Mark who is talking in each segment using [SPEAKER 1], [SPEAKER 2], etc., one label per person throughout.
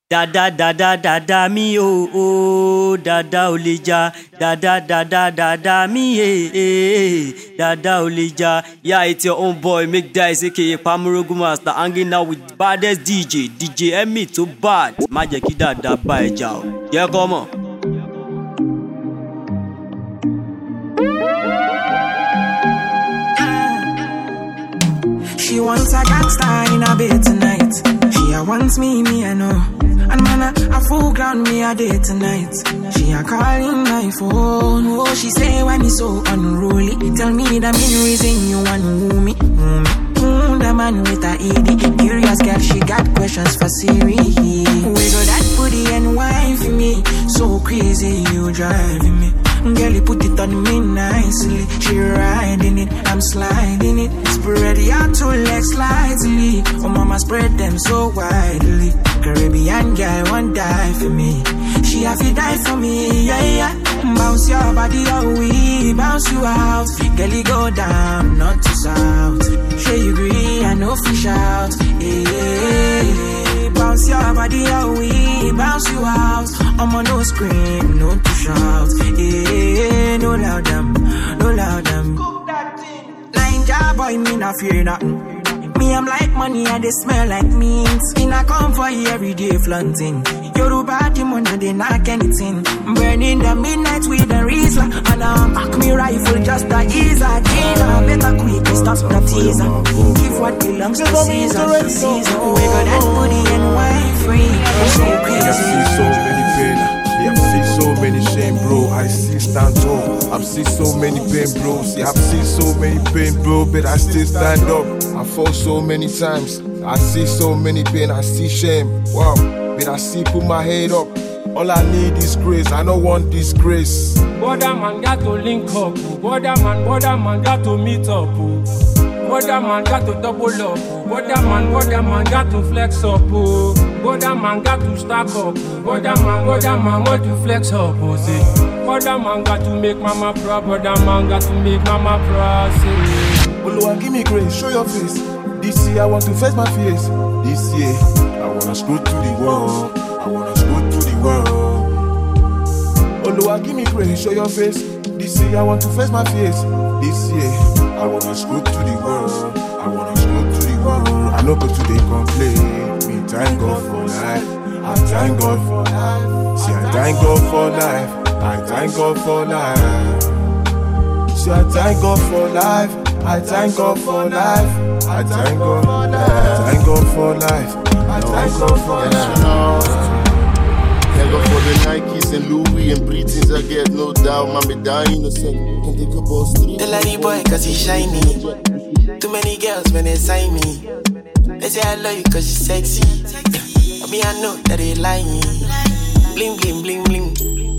[SPEAKER 1] Dada dada dada mi oh dada olija dada dada dada mi dada olija. Yeah, it's your own boy Make Dice aka Pamurogu Master hanging out with baddest DJ Emmy too bad. Má jẹ́ kí dada bá ẹ jà o. Yeah, come on.
[SPEAKER 2] She wants a gangster in a bed tonight. She wants me, I know. And man, a full ground me a day tonight. She a calling my phone. Oh, she say why me so unruly. Tell me the main reason you want me. The man with a ED. Curious girl, she got questions for Siri. Wiggle that booty and wine for me. So crazy, you driving me. Girl, you put it on me nicely. She riding it, I'm sliding it. Spread your two legs slightly. Oh, mama spread them so widely. Caribbean girl won't die for me. She have to die for me, yeah. Bounce your body, oh we bounce you out. Girl, you go down, not to south. Sure you agree, I know fish out. Yeah. Bounce your body, oh we bounce you out. I'm on no scream, no to shout. Yeah, no loud them, no loud them. Line job boy, me not fear nothing. Me, I'm like money and they smell like means. In a come for you every day flaunting. Yoruba demon and they knock anything. Burning the midnight with the Rizla. And I'm pack me rifle just to ease a killer. Better quick stop the teaser. Give what belongs to Caesar. We got that booty and wine free. So crazy.
[SPEAKER 3] I see so many pain. I see so many shame, bro. I see stand tall. I've seen so many pain, bro. See, I've seen so many pain, bro. But I still stand up. I fall so many times. I see so many pain. I see shame. Wow. But I see put my head up. All I need is grace. I don't want disgrace.
[SPEAKER 4] Brother man got to link up. Brother man got to meet up. Brother man got to double up. Brother man got to flex up. Brother man got to stack up. Brother man want to flex up. Brother man got to make mama proud. Brother man got to make mama proud.
[SPEAKER 3] Oluwa, give me grace, show your face. This year I want to face my fears. This year I wanna screw to the world. I wanna screw to the world. Oluwa, give me grace, show your face. This year I want to face my fears. This year I wanna screw to the world. I wanna screw to the world. I know go today complain. Me thank God for life. I thank God for life. See, I thank God for life. I thank God for life. See, I thank God for life. I thank God for life. I thank God for life. I thank God for life. I thank God for life.
[SPEAKER 5] Thank God for the Nikes and Louis and Britons. I get no doubt, man, me die innocent. Can take a bus street.
[SPEAKER 2] The lady boy, cause he shiny. Too many girls when they sign me. They say I love you cause you sexy. But me, I know that they lying. Bling, bling, bling, bling.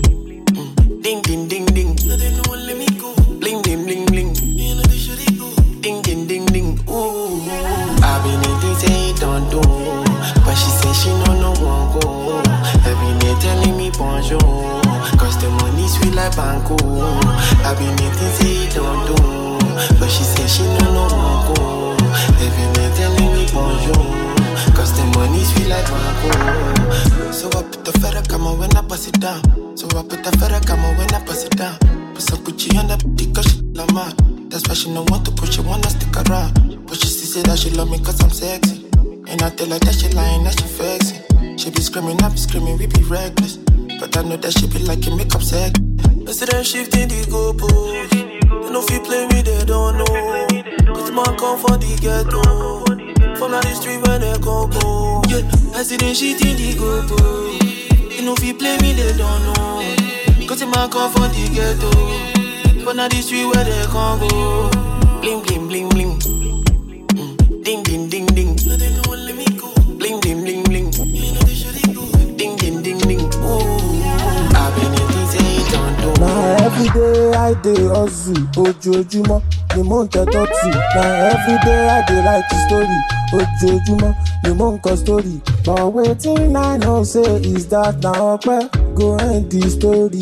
[SPEAKER 2] Ding, ding, ding, ding. Bling, bling, bling, bling. Ding, ding, ding, ding. Ooh. I been needing say don't do. But she say she no one go. Every day telling me bonjour. Cause the money sweet like banco. I been needing say don't do. But she say she no one go. Every day telling me bonjour. Cause the money sweet like banco. So I put the feather come on when I pass it down. So I put the feather come on when I pass it down. Put some Gucci on the booty cause she la mad. That's why she don't want to push, she wanna stick around. But she still say that she love me cause I'm sexy. And I tell her that she lying, that she flexing. She be screaming, I be screaming, we be reckless. But I know that she be liking makeup sex. Instead of shifting the goalposts, they know if you play me, they don't know. Cause man come for the ghetto. From the street where they go. Yeah, I see them shifting the goalposts. They know if you play me, they don't know. Cause man come for the ghetto. From the street where they can go. Bling, bling, bling, bling. Ding, ding, ding, ding. Bling, bling, bling, bling. Ding, ding, ding, ding. Ooh. I've been in this ain't don't do.
[SPEAKER 6] Now every day I dey hustle. Ojoojúmọ́ ni mo ń tẹ tọ́tù. Now every day I dey write story. Ojoojúmọ́ ni mo ń kọ story. But wetin I know say is that na ọpẹ́ go end the story.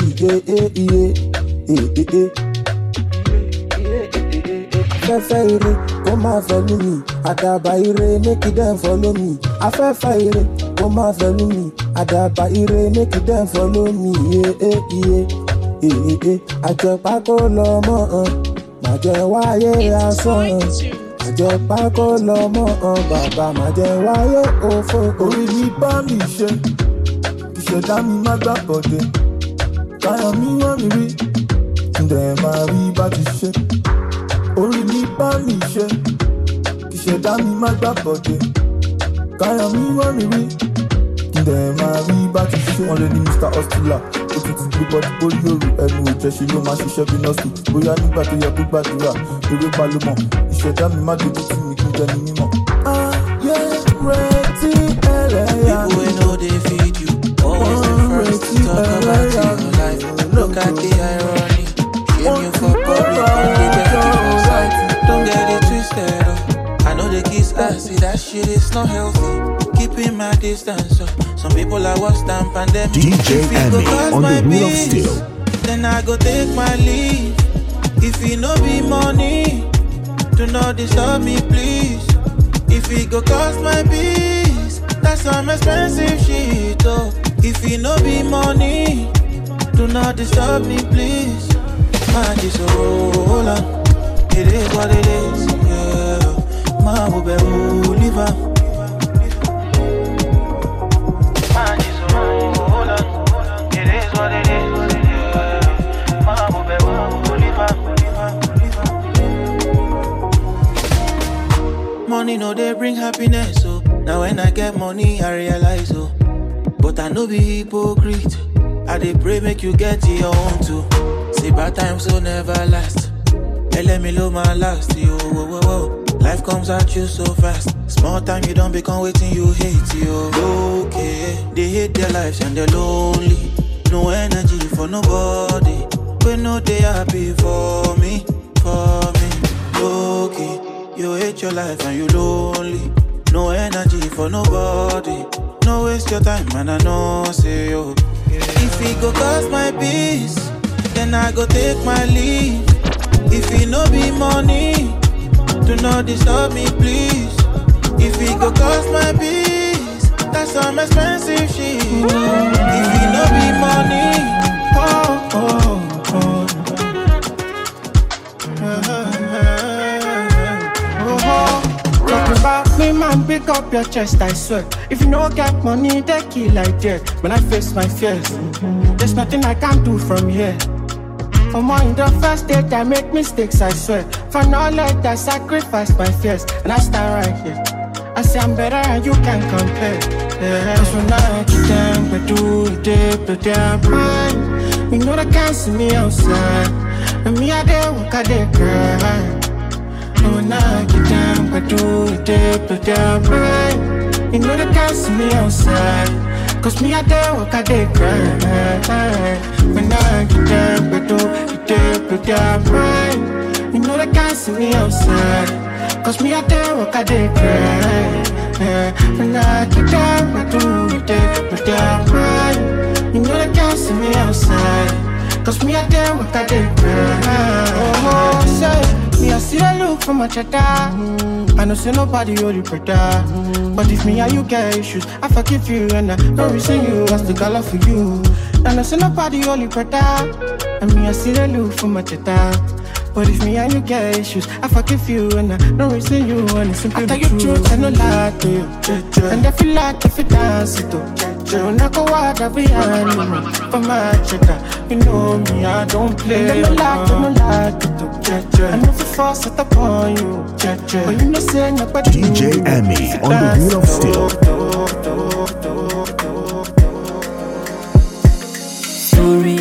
[SPEAKER 6] Afẹ́fẹ́ ire kó máa follow me. Àdàbà ire make them follow me. Afẹ́fẹ́ ire ó má fẹ́lú mi. Àdàbà ire make you dem follow me. Àjẹpákó lọmọ màjẹ wáyé asán. Àjẹpákó lọmọ bàbá màjẹ wáyé òfò.
[SPEAKER 3] Orí mi bá mi ṣe, ìṣẹ̀dá mi má gbà bọ̀dẹ̀. Káyọ̀ mi wọ́n mi rí, ǹdẹ̀ máa rí bá ti ṣe. Orí mi bá mi ṣe, ìṣẹ̀dá mi má gbà bọ̀dẹ̀. Káyọ̀ mi wọ́n mi rí, ǹdẹ̀ máa rí bá ti ṣe. Wọ́n lè ní Mr. Hustler, ó ti gbé bọ́dí bórí òru. Ẹnu òjẹ̀ṣe ló máa ṣiṣẹ́ bí nọ́ọ̀sì. Bóyá nígbà tó yẹ kó gbàdúrà, eré pa ló mọ̀. Ìṣẹ̀dá mi má dojú tì mí kí n jẹ́ ní mímọ̀. Ayé retí ẹlẹ́yà mi.
[SPEAKER 7] People wey no dey feed you, always the first to talk about your life. Look at the irony, shame you for public, on the dirty for side. Don't get it twisted, I know the kiss ass, see that shit is not healthy. Keeping my distance, some people are worse than pandemic.
[SPEAKER 8] DJ Emmy on the Wheel of Steel.
[SPEAKER 7] Then I go take my leave. If it no be money, do not disturb me, please. If it go cost my peace, that's some expensive shit, oh. If it no be money, do not disturb me, please. Man, just hold on. It is what it is, yeah. Man, will be live on. Man, just hold on. It is what it is, yeah. Man, will be live on. Money no they bring happiness, so now when I get money I realize, oh. But I no be hypocrite. I dey pray make you get your own too. See bad times will never last. Let me low my last, yo. Whoa, whoa, whoa. Life comes at you so fast. Small time you don't become waiting you hate, yo. Okay, they hate their lives and they're lonely. No energy for nobody. But no they happy for me, Okay, you hate your life and you lonely. No energy for nobody. No waste your time, man, I know, say yo. If it go cost my peace, then I go take my leave. If it no be money, do not disturb me, please. If it go cost my peace, that's some expensive shit. If it no be money,
[SPEAKER 9] Talk about me, man, pick up your chest, I swear. If you no get money, they kill like that. When I face my fears, there's nothing I can do from here. For more in the first date, I make mistakes, I swear. For knowledge, I sacrifice my fears. And I stand right here. I say I'm better and you can't compare. Yeah. Cause when I get down, but do it, but they're mine. You know they can't see me outside. And me, I dare walk, I dare cry. When I get down, but do it, but they're mine. You know they can't see me outside. Cause me, I dare walk, I dare cry. When I get down, but do it, but they're mine. You know they can't see me outside. Cause me, I dare walk, I dare cry. When I get down, but do it, but they're mine. You know they can't see me outside. Cause me, I dare walk, I dare cry. Oh, say. Me, I see that look from my cheddar. I know say nobody hold you better. But if me and you get issues, I forgive you and I don't reason you. I still got love for you. I know say nobody hold you better. And me, I see that look from my cheddar. But if me and you get issues, I forgive you and I don't reason you. And it's simply the truth, I no lie to you. And I feel like if you dance it up, when I go out, I'll be animal for my cheddar. You know me, I don't play. I no like it up. I never force it upon you. But you know say nobody.
[SPEAKER 8] DJ Emmy on the Wheel of Steel.
[SPEAKER 10] Story.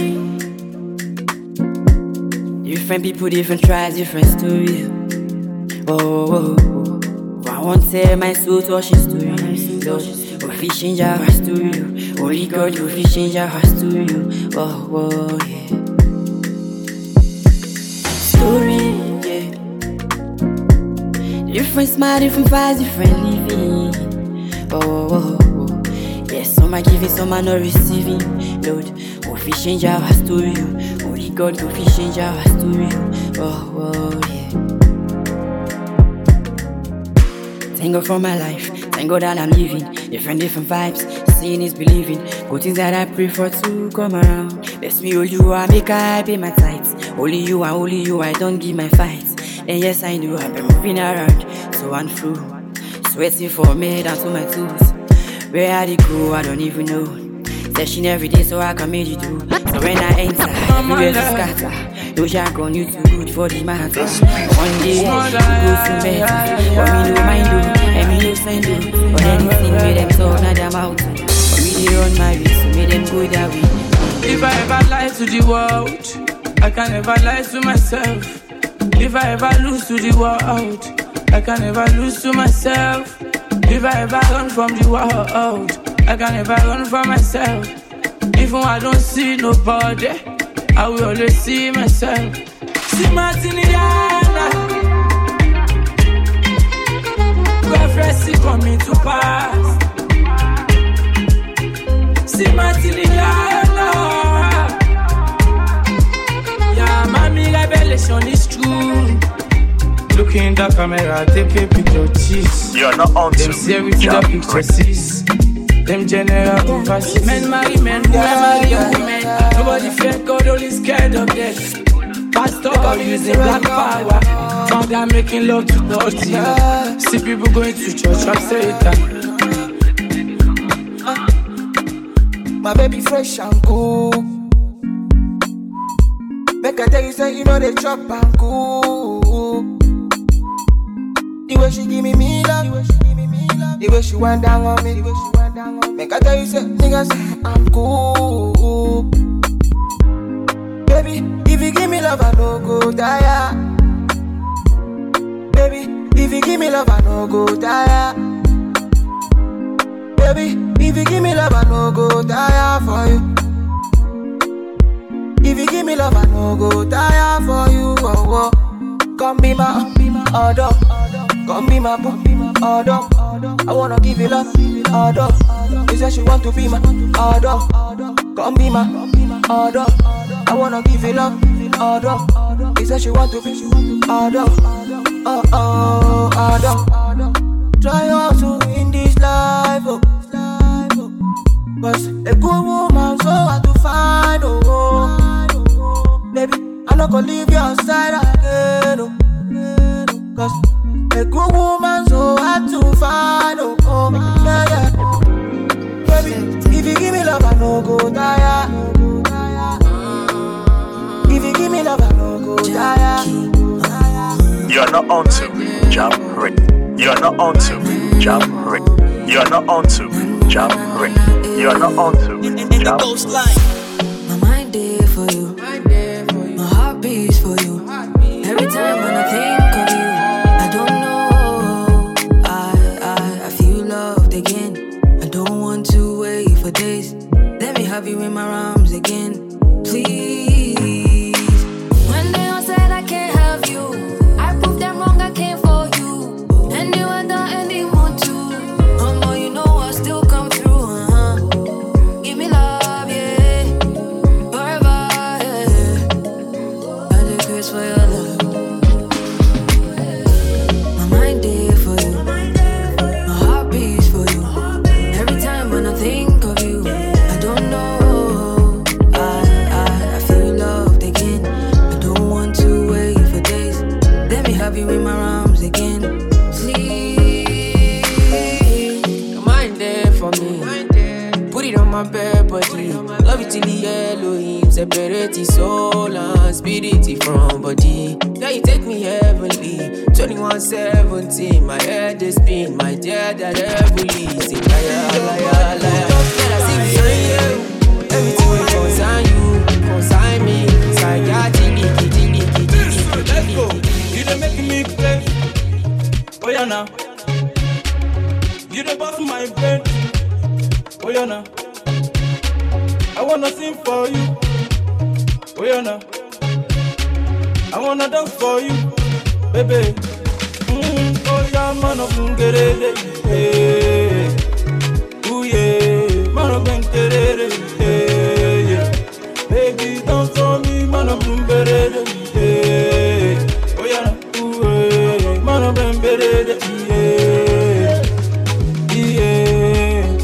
[SPEAKER 10] Different people, different tribes, different stories. Oh. I won't say my soul touching story. Oh, fish in your story. Only God, you fish in your story. Oh, yeah. Story, yeah. Different smile, different vibes, different living. Oh. Yes, some are giving, some are not receiving. Lord, oh, fish in your story. Only God, you fish in your story. Oh, yeah. Thank God for my life, thank God that I'm living. Different vibes, seeing is believing. Good things that I prefer to come around. Bless me, all you are, make I pay my tithes. Only you, I don't give my fights. And yes, I know I've been moving around, so and through. Sweating for me down to my tools. Where I dey go, I don't even know. Session every day so I can make you do. So when I enter, everywhere to scatter. No jack on you too good for the matter. One day, you go to bed. But me no mind do, and me no sign do. But anything with them talk, now them out. But me they run my race, so make them go that way.
[SPEAKER 11] If I ever lie to the world, I can never lie to myself. If I ever lose to the world, I can never lose to myself. If I ever run from the world, I can never run from myself. Even I don't see nobody, I will always see myself. See Martiniana, prophecy coming to pass. See Martiniana, yeah, mommy revelation is true. Look in the camera, take a picture, cheese.
[SPEAKER 8] You're not on
[SPEAKER 11] them see everything the picture sees. Them general overseas. Men marry men, women marry women. Nobody fear God, only scared of death. Pastor using black power. Found them making love to dirty. See people going to church, I say that.
[SPEAKER 12] My baby fresh and cool. Make I tell you, say you know they chop and cool. The way she give me love, the way she went down on me, make I tell you, say niggas, I'm cool. Baby, if you give me love, I no go tire. Baby, if you give me love, I no go tire. Baby, if you give me love, I no go tire for you. If you give me love, I no go tire for you. Oh, oh. Come be my order. Come be my order. I wanna give you love, order. She said she want to be my order. Come be my order. I wanna give you love, order. She said she want to be order. Oh oh, order. Try also in this life, oh. Cause a good woman so hard to find, oh. Baby, I'm not gonna leave your side again, oh. Cause a good woman so hard to find, oh, yeah, yeah. Baby, if you give me love, I no go tire. If you give me love, I no go tire.
[SPEAKER 8] You're not on to Jam Rick. You're not on to Jam Rick. You're not on to Jam Rick. You're not on to Jam Rick.
[SPEAKER 13] My mind there for you. My heart beats for you. Every time when I think of you, I don't know. I feel loved again. I don't want to wait for days. Let me have you in my arms again, please. When they all said I can't have you, I proved them wrong. I came for you, and you were not anyone to. Oh, you know I still come through. Give me love, yeah, forever, yeah. I do grace for your love. My mind there for you. My heart beats for you. Every time when I think of you, I don't know. I feel loved again. I don't want to wait for days. Let me have you in my arms again, please.
[SPEAKER 11] Your mind there for me. Put it on my bed body. Love it till the Elohim. Separate the soul and spirit from body. Yeah, you take me heavenly. 21:17. My head is spin. My dear that heavily. Say liar, liar, liar. Yeah, I see behind you. Everything will concern you, consign me. Let's go. You done making me crazy. Oh yeah now. You done bust my brain. Oh yeah now. I wanna sing for you. Oh yeah now. I wanna dance for you, baby. Oh yeah, man of Ngerere. Ooh yeah, man of Ngerere. Yeah. Baby, dance for me, man of Ngerere. Oh yeah, ooh yeah, man of Ngerere. Yeah, yeah.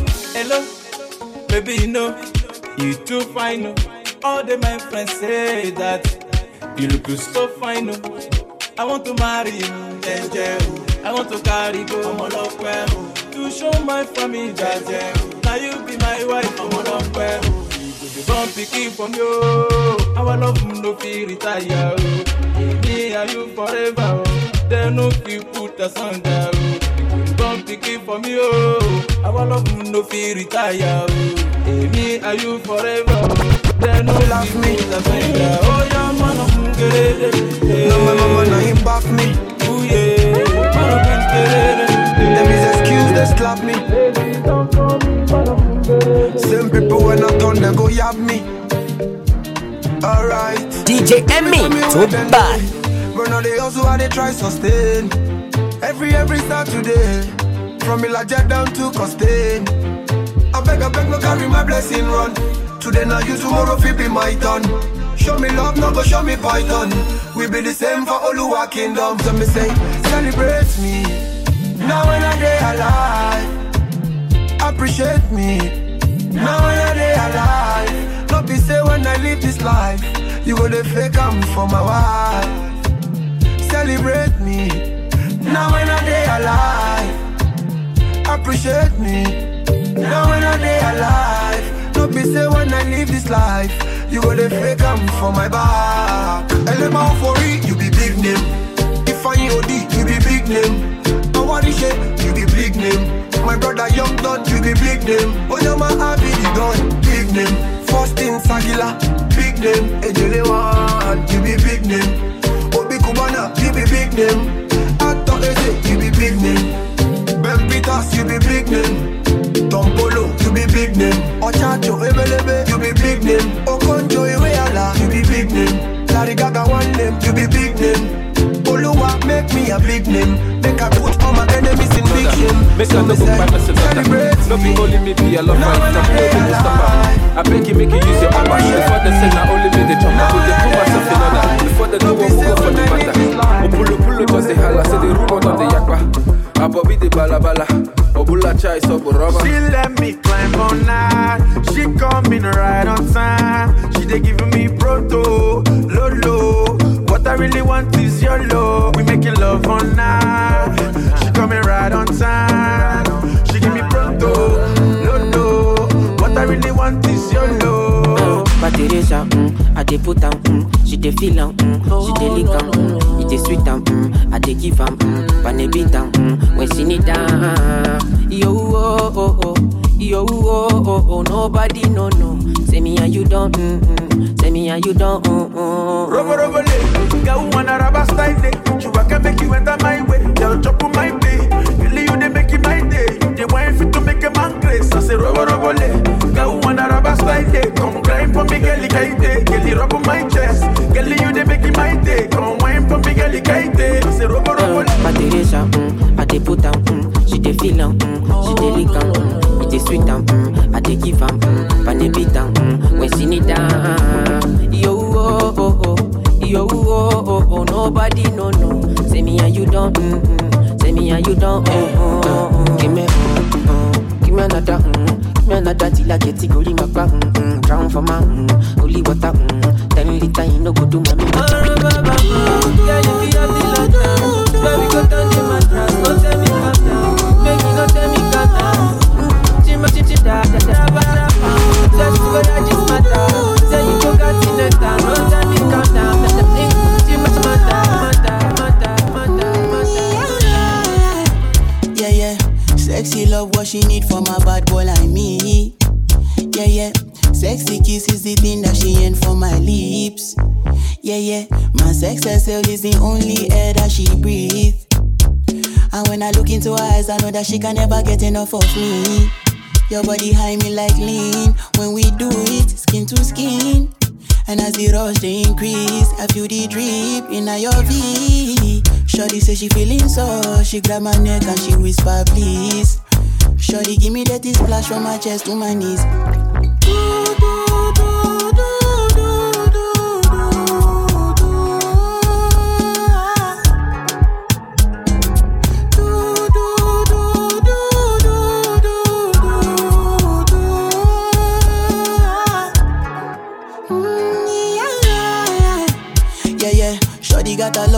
[SPEAKER 7] know, you too fine, oh. All the my friends say that you look so fine, oh. I want to marry you, I want to carry go, I'm on up well, to show my family that now you be my wife, I'm on up well. You go be picking from you, our love no feel retire, me and you forever, they no feel put us under. Don't pick it from you, our love no feel retire. Me and you forever. They no love me. Oh yeah, man of Mungere.
[SPEAKER 14] No my mama no him back me.
[SPEAKER 7] Oh yeah, man of Mungere.
[SPEAKER 14] Them is excuse they slap me. Same people when I turn they go yab me. Alright.
[SPEAKER 1] DJ Emmy, too bad.
[SPEAKER 14] But now they also how they try sustain. Every Saturday, from Ilaja down to Costain. I beg, no carry my blessing run. Today now you, tomorrow fi be my turn. Show me love, no go show me python. We be the same for Oluwa Kingdom. So me say, celebrate me. Now when I day alive, appreciate me. Now when I day alive, not be say when I live this life, you go the fake I'm for my wife. Celebrate me. Now when I day alive, appreciate me. Now when I day alive, don't be say when I live this life, you go the fake I'm for my back. Elema for it, you be big name. If I OD, you be big name. Awadishe, you be big name. My brother Young Don, you be big name. Oyama Abi the gun, big name. First in Sagila, big name. Ejelewan, you be big name. Obi Kubana, you be big name. Ato Eze, you be big name. Ben Peters, you be big name. Tom Polo, you be big name. Ochacho Ebelebe, you be big name. Okonjo Iweala, you be big name. Larry Gaga one name, you be big name. Oluwa make me a big name. Make I put all my enemies in big shame.
[SPEAKER 15] Make so me say, celebrate. No be only me be a love fight from the Mustafa. I beg you make you use your power. Before they say now only me the chopper. Put the put myself in order. Before they know what we go for the matter. Pull just the holla. Say the rumor on the yakba. Abobi the balabala. Obula chai so rubber.
[SPEAKER 16] She let me climb on night. She coming right on time. She they giving me proto, lolo. What I really want is your love. We making love all night. She coming right on time. She give me proto, lolo. What I really want is your love.
[SPEAKER 11] But Teresa, I dey put am, she dey feel am, she dey lick am, it dey sweet am, I dey give am, pane beat am, when she need am. Yo oh oh oh, yo oh oh oh, nobody no. Say me and you don't, say me and you don't.
[SPEAKER 16] Robo le, girl wanna rubber style day. You can make you enter my way, girl chop on my day. Girl you dey make it my day, you want fit to make a man grace. I say robo le, girl wanna rubber style day. Come climb for me, girl kaite, girl rub on my chest. Girl you dey make it my day, come wine for me, girl kaite. I say robo le.
[SPEAKER 11] But Teresa, I dey put am, she dey feel am, she dey lick am, it dey sweet am, I dey give am, pane beat am, when she need am. Yo oh oh oh, yo oh oh oh, nobody no. Say me and you don't, say me and you don't. Give me another, give me another till I get it. Go my back, drown for my holy water. 10 liter, you no go do my. Yeah, you be up the lantern. Where we go down the mattress. No tell me calm down. Make you no tell me calm down. Chima da. Just go that just matter. Say you go got in the town. No tell me calm down. Chima mata.
[SPEAKER 17] Yeah. Sexy love what she need from a bad boy like me. Yeah. Sexy kiss is the thing that she ain't for my lips. Yeah. My sex herself is the only air that she breathes. And when I look into her eyes, I know that she can never get enough of me. Your body high me like lean. When we do it, skin to skin. And as the rush they increase, I feel the drip in your V. Shorty say she feeling so. She grab my neck and she whisper please. Shorty give me that splash from my chest to my knees.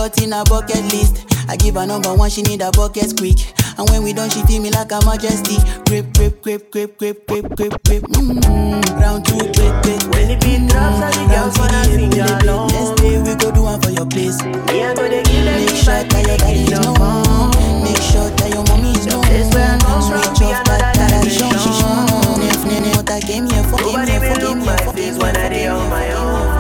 [SPEAKER 17] lot in a bucket list. I give her number one, she need a bucket quick. And when we done, she feel me like a majesty. Grip, grip, grip, grip, grip, grip, grip, grip. Round two, grip, grip.
[SPEAKER 12] When the beat drops, all the girls wanna sing along.
[SPEAKER 17] Next day we go do one for your place.
[SPEAKER 12] Me I go to give them
[SPEAKER 17] Make sure that your daddy is known. Make sure that your mommy is known.
[SPEAKER 12] This where I come from,
[SPEAKER 17] Switch off that
[SPEAKER 12] generation.
[SPEAKER 17] what I came here for.
[SPEAKER 12] Nobody will look my face when I day on my own.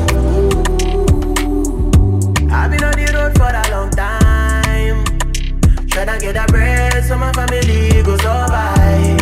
[SPEAKER 12] I've been on the road for a long time, trying to get a bread so my family go survive.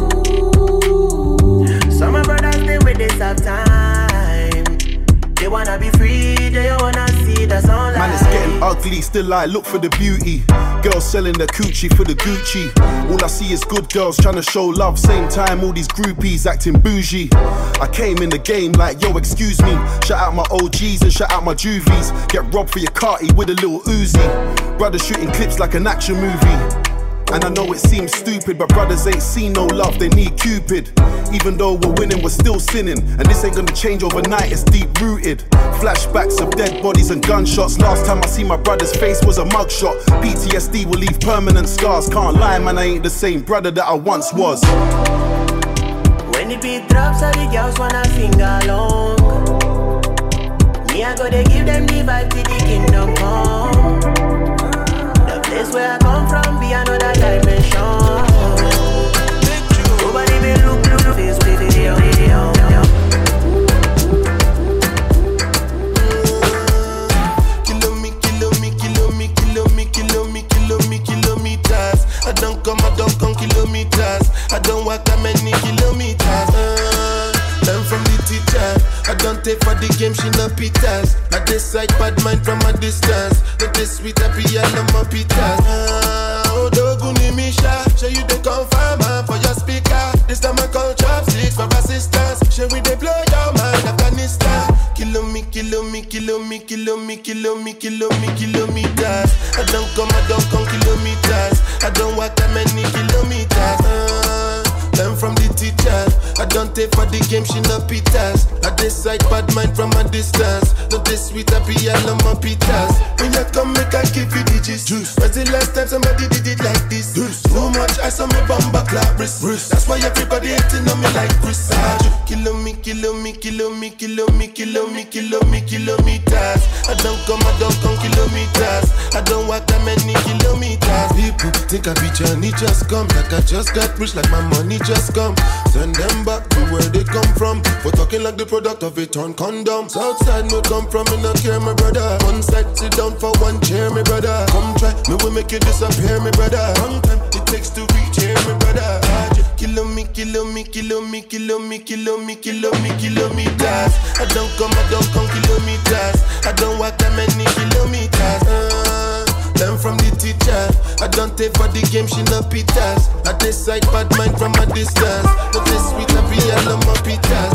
[SPEAKER 12] Some of my brothers stay with this have time. They wanna be free, they wanna see the sunlight.
[SPEAKER 18] Man, it's getting ugly, still I look for the beauty. Girls selling their coochie for the Gucci. All I see is good girls trying to show love. Same time, all these groupies acting bougie. I came in the game like, yo, excuse me. Shout out my OGs and shout out my juvies. Get robbed for your carty with a little Uzi. Brothers shooting clips like an action movie. And I know it seems stupid, but brothers ain't seen no love, they need Cupid. Even though we're winning, we're still sinning. And this ain't gonna change overnight, it's deep rooted. Flashbacks of dead bodies and gunshots. Last time I see my brother's face was a mugshot. PTSD will leave permanent scars. Can't lie, man, I ain't the same brother that I once was.
[SPEAKER 12] When the beat drops, all the girls wanna sing along. Me, I gotta give them the vibe to the kingdom come. The place where I come from be another dimension. Nobody will look this video.
[SPEAKER 5] Kilometers. I don't come kilometers. I don't walk that many kilometers. Learn from the teacher. I don't take for the game, she no pitas. I decide bad mind from a distance. Not this sweet happy, I love my pitas. Oh, Doguni Misha, show you the confirmer for your speaker. This time I call chopsticks for assistance. Show we they blow your mind, Afghanistan. Kilometers. I don't come kilometers. I don't walk that many kilometers. Learn from the teacher. I don't take for the game, she no pitas. I decide bad mind from a distance. Not this sweet happy, I love my pitas. When you come, make I give you digits. When's the last time somebody did it like this? So much ice on my bumper clap wrist. That's why everybody hating on me like Chris. Kilometers. I don't come kilometers. I don't walk that many kilometers. People think I be Johnny just come. Like I just got rich, like my money just come. Send them back to where they come from. For talking like the product of a torn condom. Southside no come from, me no care, my brother. One side sit down for one chair, my brother. Come try, me will make you disappear, my brother. Long time it takes to reach here, my brother. Kilometers. I don't come kilometers. I don't walk that many kilometers. Learn from the teacher. I don't take for the game, she no pitas. I decide bad mind from a distance. Not this sweet happy, I love my pitas.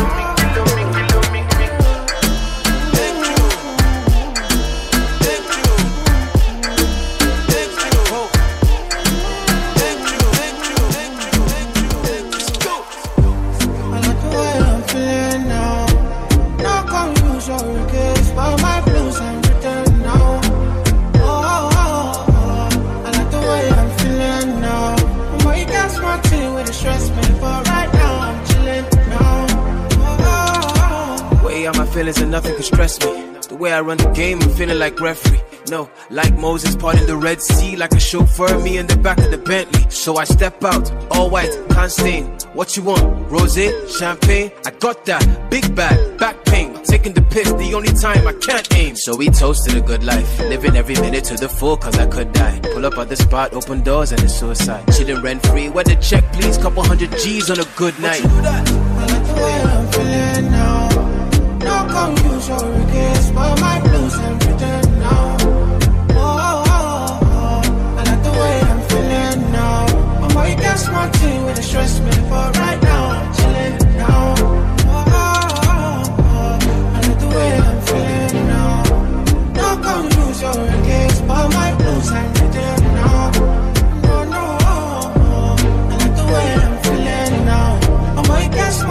[SPEAKER 11] Feelings and nothing can stress me. The way I run the game, I'm feeling like referee. No, like Moses parting the Red Sea, like a chauffeur, me in the back of the Bentley. So I step out, all white, can't stain. What you want? Rosé, champagne? I got that. Big bag, back pain. Taking the piss, the only time I can't aim. So we toasted a good life, living every minute to the full, cause I could die. Pull up at the spot, open doors, and it's suicide. Chilling rent free, where the check please, couple $100 G's on a good night.
[SPEAKER 9] I like the way I'm feeling now. No come use your regrets, but my blues and pretend now. I like the way I'm feeling now. Mama, you got smart thing with the stress me, but right now I'm chilling now. I like the way I'm feeling now. No come use your regrets, but my blues and pretend now. I like the way I'm feeling now. Mama, you got smart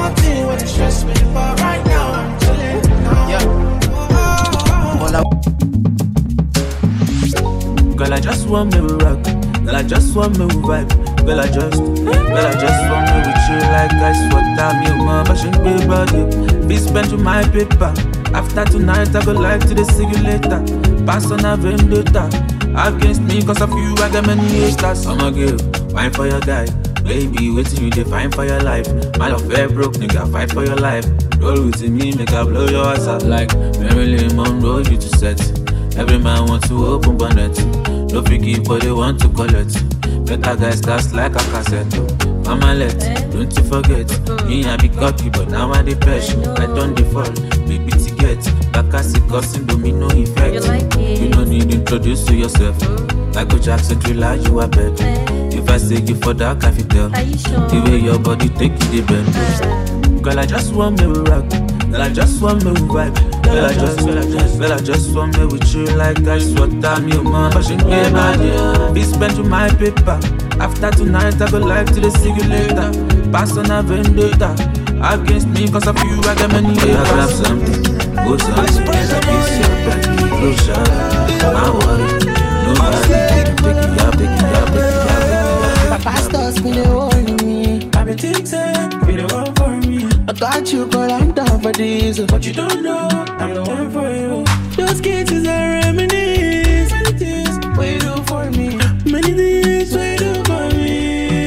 [SPEAKER 7] want me to rock. Girl, I just want me to vibe. Girl, I just want me with you like ice water. Me and my passion, baby. Be spent with my paper. After tonight, I go like to see you later. Pass on a vendetta. Against me, cause of you, I got many haters. I'ma give wine for your guy. Baby, waiting you define for your life. My love fair broke, nigga, fight for your life. Roll with me, make I blow your ass up. Like Marilyn Monroe, you to set. Every man wants to open bonnet. No figgy, but they want to collect. Better guys cast like a cassette. Mama let, don't you forget. Me I be cocky, but now I depress. I don't default, baby to get. Back as it causing domino effect. You don't need to introduce to yourself. Like a Jackson thriller, you are bed. If I say you for that, I feel tell. The way your body take it, the bend. Girl, I just want me to rock. Girl, I just want me to vibe. Girl, I just want me with you like ice water. Me and my passion, baby. Be spent with my paper. After tonight, I go like to see you later. Pass on a vendetta. Against me, cause of you, I got many haters. I grab something, go something. I kiss your back, no shot. I worry, nobody take it up.
[SPEAKER 12] My pastor's been warning me. I've been thinking, been one for me. I got you, girl, I'm down for this. But you don't know, I'm the one for you. Those kids is a reminisce. Many things, what you do for me. Many things, what you do for me.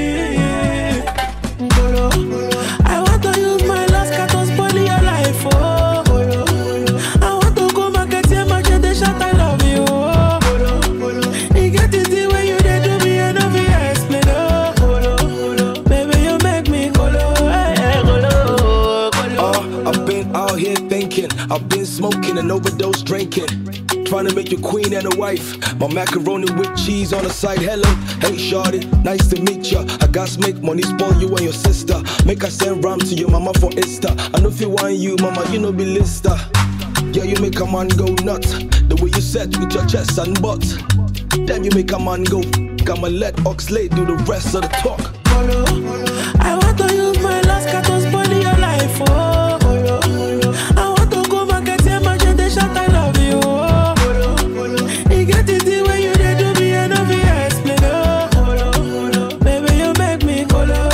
[SPEAKER 12] Golo, I want to use my last cat to spoil your life. Oh, Golo, I want to go market your machete shot. I love you. Oh, Golo, you get this the way you did to me and of you explain. Oh, Golo, baby, you make me Golo.
[SPEAKER 19] I've been out here thinking, I've been smoking and overdose drinking. Trying to make you queen and a wife. My macaroni with cheese on the side. Hello, hey shawty, nice to meet ya. I got to make money, spoil you and your sister. Make I send ram to your mama for Easter. I know if you want you, mama, you know be lister. Yeah, you make a man go nuts. The way you set with your chest and butt. Damn, you make a man go. I'ma let Oxlade do the rest of the talk.
[SPEAKER 12] I want to use my last cat to spoil your life. Oh, I want to go market your machete shot. I love you. Oh, you get it the way you did to me and of you explain. Oh, baby, you make me Golo.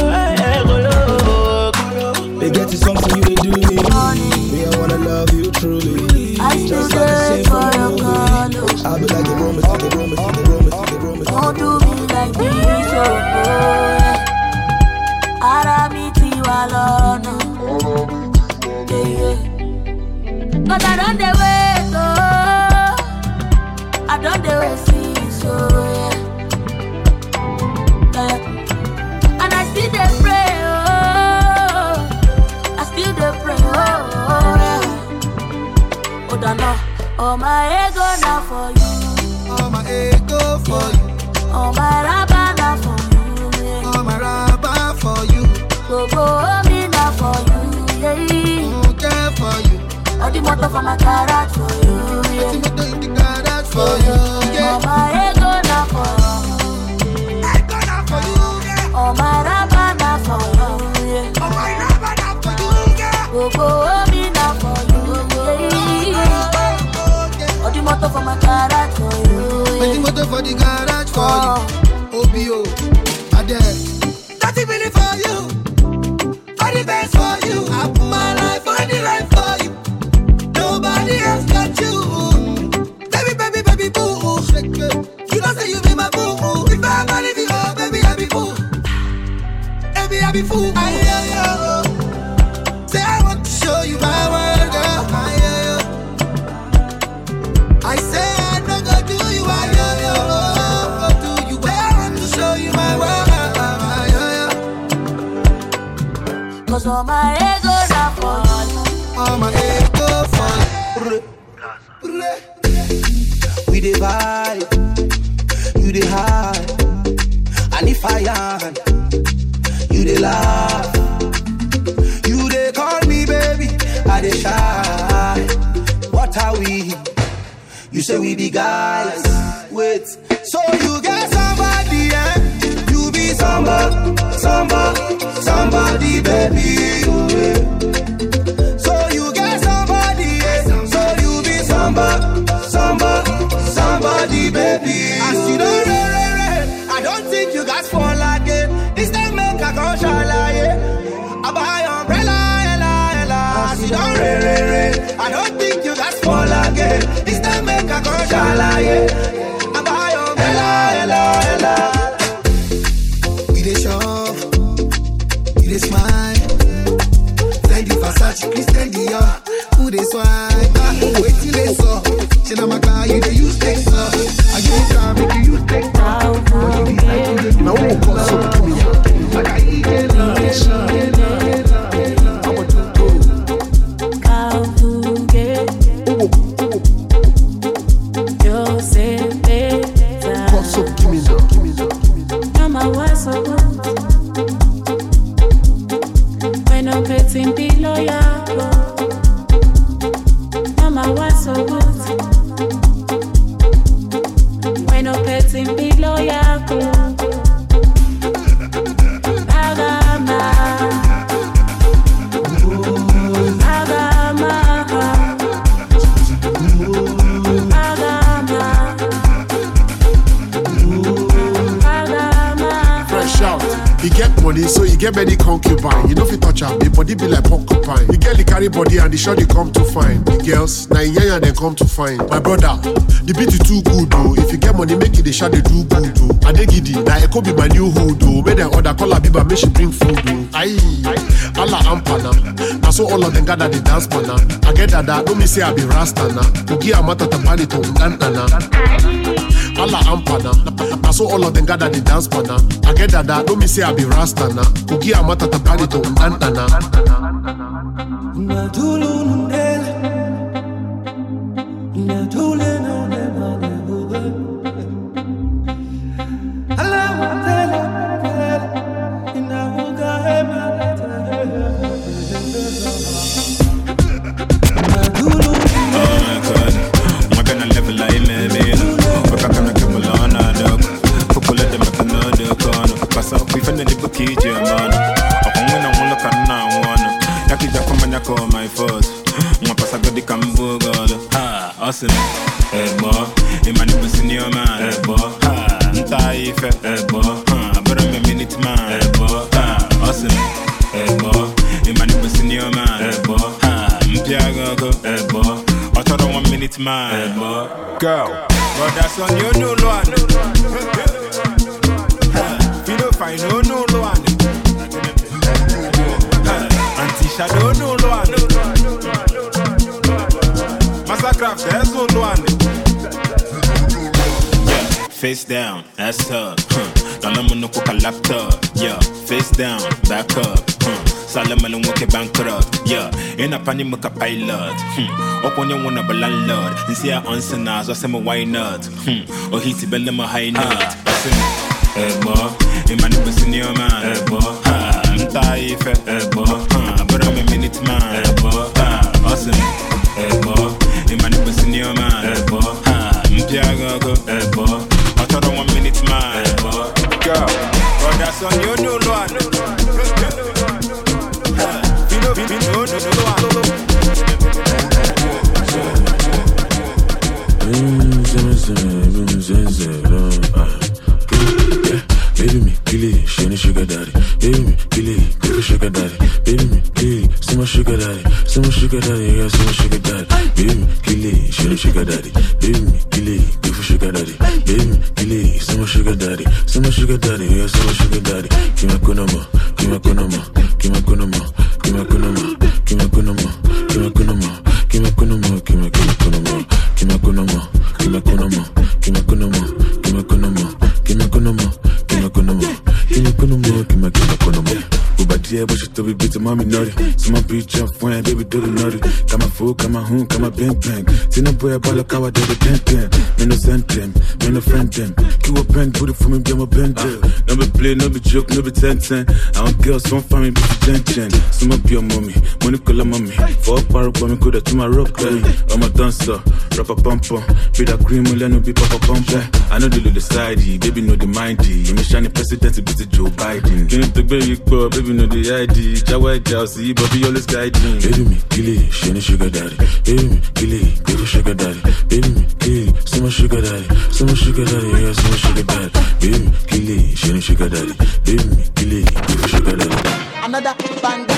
[SPEAKER 19] They get to something you they do me. Me, I wanna love you truly. Just like the same for you. I'll be like the Romans, the Romans, the Romans, the Romans.
[SPEAKER 20] Don't do me like this, oh. Aramiti walono. But I don't the wait, oh. I don't the wait, see, so yeah. And I still dey pray, oh. I still dey pray, oh, yeah. Oh, don't know. Oh, my ego now for you.
[SPEAKER 21] Oh, my ego for you.
[SPEAKER 20] Oh, my rabba now for you. Yeah.
[SPEAKER 21] Oh, my rabba for you.
[SPEAKER 20] Go me now for you. Yeah.
[SPEAKER 21] Okay for you.
[SPEAKER 20] All the motor for my garage for you. Yeah.
[SPEAKER 21] All the motor in the garage for you. Yeah.
[SPEAKER 20] Oh, my ego now for you.
[SPEAKER 21] Ego now for you. Yeah.
[SPEAKER 20] Oh, my rabba now for you. Yeah.
[SPEAKER 21] Oh, my rabba now for you. Yeah.
[SPEAKER 20] Go me now for you. Yeah. All the motor for my garage for you.
[SPEAKER 21] All the motor for the garage for you. OBO, Adele. That's really for you. For the best for you. I put my life on the line for you. Nobody else got you. Baby, baby, baby, boo. You don't say you be my boo. If I want to be oh, baby, I be fool. Baby, I be fool. Say I want to show you my world, girl. I say I don't go do you, go do you. I want to show you my world.
[SPEAKER 20] Cause all my ego now for you.
[SPEAKER 21] All my ego for you.
[SPEAKER 19] We dey vibe, you dey high. And if I am, you dey laugh. You dey call me baby, I dey shy. What are we? You say we be guys. Wait, so you get somebody, eh? You be somebody, baby. So you get somebody, eh? So you be somebody, baby. As you don't know.
[SPEAKER 21] This time make a go shalaye. I buy your ella. We dey shop, we dey smile. Fendi Versace, Christian Dior. Who dey swipe? Wait till they saw. She na my car, you dey use text up. I give you time, make you use text up. Now who calls so to me? Like I eat it,
[SPEAKER 4] so you get many concubine. You know if you touch her, the body be like porcupine. You get the carry body and the shot they come to find. The girls, now yanya they come to find. My brother, the beat is too good though. If you get money, make it the shot they do good though. I dey giddy, now it could be my new hood though. Make them order call her Biba, make she bring food though. Aye, Allah ampana. Now so all of them gather the dance mana. I get that, don't me say I be rastana. Kuki amata tabani to undantana. Allah ampana. Now so all of them gather the dance mana. I get that, don't me say I be rastana. Kuki amata tabani to undantana.
[SPEAKER 22] Awesome, boy. Imani senior man, boy. Ntaife, boy. But I'm a minute man, boy. Awesome, boy. Imani senior man, boy. Mpiago, boy. I thought 1 minute man, boy. Girl, but that's on you no one. You don't find no one. Anti-shadow no one. Massacraft, that's no one. Yeah, face down, that's up. Don't let me no cook a laptop. Yeah, face down, back up. Salaman walk a bankrupt. Yeah, in a panic make a pilot. Open your one of a landlord. And see our answer now, so say why not? Or he's belly my high note. Boy, in my neighbor senior man, boy. I'm tired, boy. But I'm a minute man, boy. Awesome, boy. In my neighbor senior man, boy. Mpiago, boy. I thought 1 minute man, boy. Girl, but that's on you no one.
[SPEAKER 23] Baby me, kill it, she ain't sugar daddy. Baby me, kill it, give a sugar daddy. Baby me, kill it, so much sugar daddy. So much sugar daddy, yeah, so much sugar daddy. Baby me, kill it, she ain't sugar daddy. Baby me, kill it, give a sugar daddy. Baby me, kill it, so much sugar daddy. So much sugar daddy, yeah, so much sugar daddy. Give me kunama, give me kunama, give me kunama, give me kunama, give me kunama, give me kunama, give me kunama, give me kunama, give me kunama, give me kunama, give me kunama, give me kunama, give me kunama. Yeah, but she still be bitch, mommy naughty. So my bitch up when baby do the naughty. Got my food, got my home, got my bang bang. See no boy about like how I did the 10-10. Me no send them, me no friend them. Keep a pen, put it for me, get my pen there. No be play, no be joke, no be 10-10. I want girls, one family, bitch, 10-10. So my be your mommy, money call her mommy. For a park, but me could have to my rock, belly. I'm a dancer, rapper pumper. Be that cream, will no be papa pumper. I know the little side, baby know the mindy. Me shiny president, bitch, Joe Biden. Can you take baby, baby know the ID, Jawa Jawsi, Bobby always guiding. Baby me, kill it, she ain't sugar daddy. Baby me, kill it, give a sugar daddy. Baby me, kill it, so much sugar daddy. So much sugar daddy, yeah, so much sugar daddy. Baby me, kill it, she ain't sugar daddy. Baby me, kill it, give a sugar daddy.
[SPEAKER 12] Another band.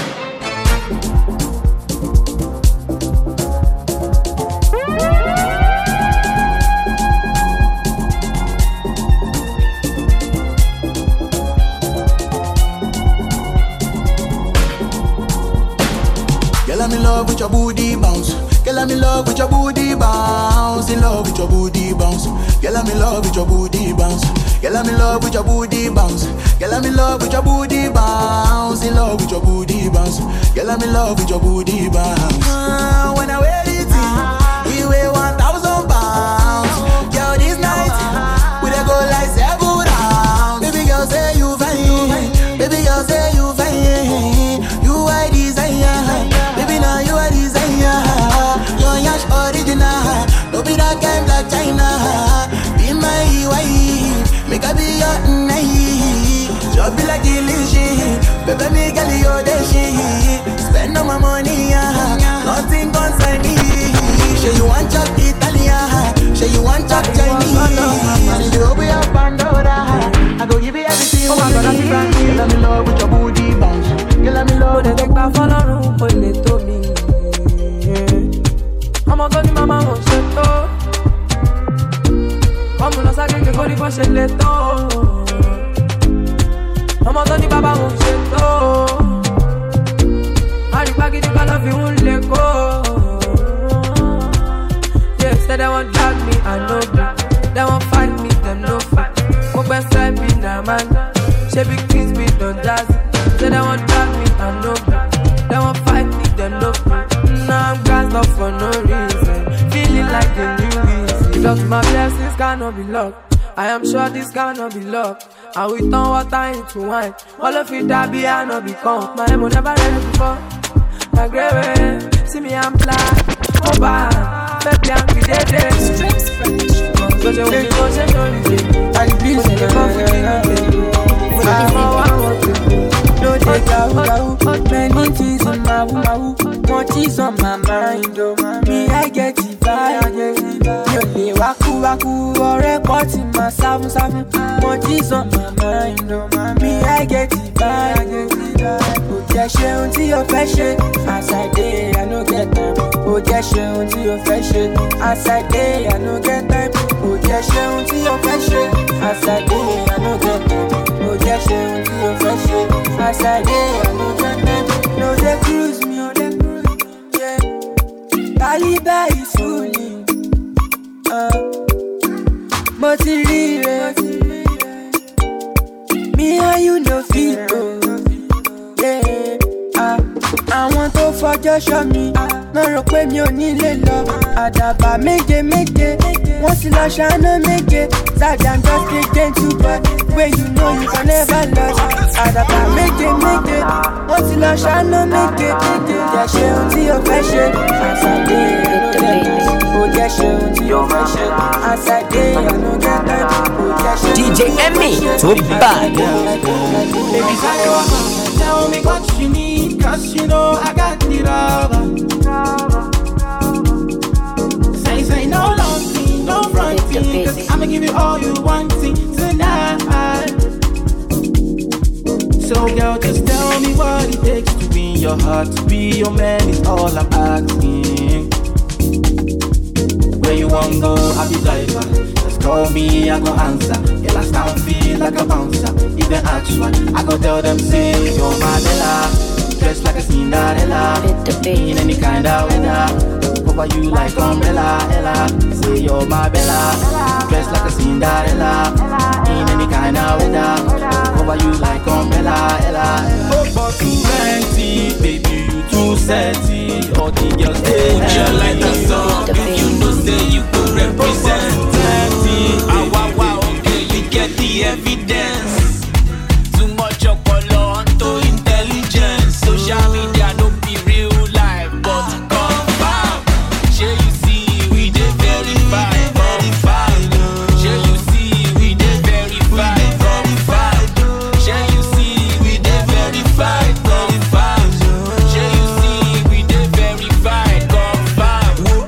[SPEAKER 12] Girl, I'm in love with your booty bounce. Girl, I'm in love with your booty bounce. In love with your booty bounce. Girl, I'm in love with your booty bounce. Girl, I'm in love with your booty bounce. Girl, I'm in love with your booty bounce. In love with your booty bounce. Girl, I'm in love with your booty bounce. When I wear it, we weigh 1,000 pounds. Girl, this night we dey go like 7 rounds. Baby girl, say you fine. Baby girl, say you fine. You are desire. Baby, now you are desire. Your yash original. Don't be that kind like China. Be my wife. Make I be your night. Just be like delicious. Baby, me girl, you're the shit. Spend all my money, nothing concern me. Say you want chop Italian. Say you want chop Chinese. And you open your Pandora, I go give you everything. Oh my God, I'm brand new. Girl, I'm in love with your booty bounce. Girl, I'm in love with your booty bounce.
[SPEAKER 11] I'm a gun, mama, won't shut up. I'm gonna say que go for shit let go. I'm a gun, baba, won't shut up. I do back it, you love you won't let go. Yeah, say they won't drag me, I know that. They won't fight me, them no fight. Go best side be na man. She big things be done jazz. Say they won't drag me, I know that. They won't fight me, them no fight. Now I'm gassed up for no reason. Feeling like the new easy. Look, my blessings cannot be locked. I am sure this cannot be luck. And we turn water into wine. All of it that be I not become. My emo never ready before. My gravy, see me I'm black. Oh bad, baby I'm with it. So you will go say no reason. I please you come with me. No take out many things in my woo. Much is on my mind, oh me I get it vibe. You waku or report in my 7. Much is on my mind, oh me I get it vibe. Objection until your fashion, as I day I no get time. Objection until your fashion, as I day I no get time. Objection until your fashion, as I day I no get time. Objection until your fashion, as I day I no get time. No they cruise me, oh they cruise, yeah. Taliban is fooling, motivate. Me and you no fit, oh. Àwọn tó fọjọ́ ṣọ́ mi náà rò pé mi ò nílé lọ. Àdàbà méje wọ́n sì lọ ṣáná méje. Zadam just dey gentle boy wey you know you can never lose. Àdàbà méje wọ́n sì lọ ṣáná méje. Jẹ́ ṣe ohun tí o fẹ́ ṣe. Àṣàdé ẹnu gẹ́gẹ́. Ó jẹ́ ṣe ohun tí o fẹ́ ṣe. Àṣàdé ẹnu gẹ́gẹ́. Ó jẹ́ ṣe ohun tí o fẹ́ ṣe.
[SPEAKER 1] DJ Emmy tó bá.
[SPEAKER 9] Baby, tell me what you need, cause you know I got it all. Say no long thing, no front thing, cause I'ma give you all you want tonight. So girl, just tell me what it takes to win your heart. To be your man is all I'm asking. Where you wanna go, I'll be driver. Just call me, I go answer. Girl, I stand feel like a bouncer. If they ask one, I go tell them, say, you're my Bella. Dressed like a Cinderella. In any kind of weather. Cover you like umbrella, Ella. Say, you're my Bella. Dressed like a Cinderella. In any kind of weather. Cover you like umbrella, Ella. Oh, but too plenty, baby, you too sexy. All the girls, they
[SPEAKER 2] you like the song, you know, say you could represent. Wow, okay, you get the evidence. Too much color to intelligence. Social media no be real life, but confirm. Shall you see we dey verify. Shall you see we dey verify. Shall you see we dey verify. Shall you see we dey verify. Confirm.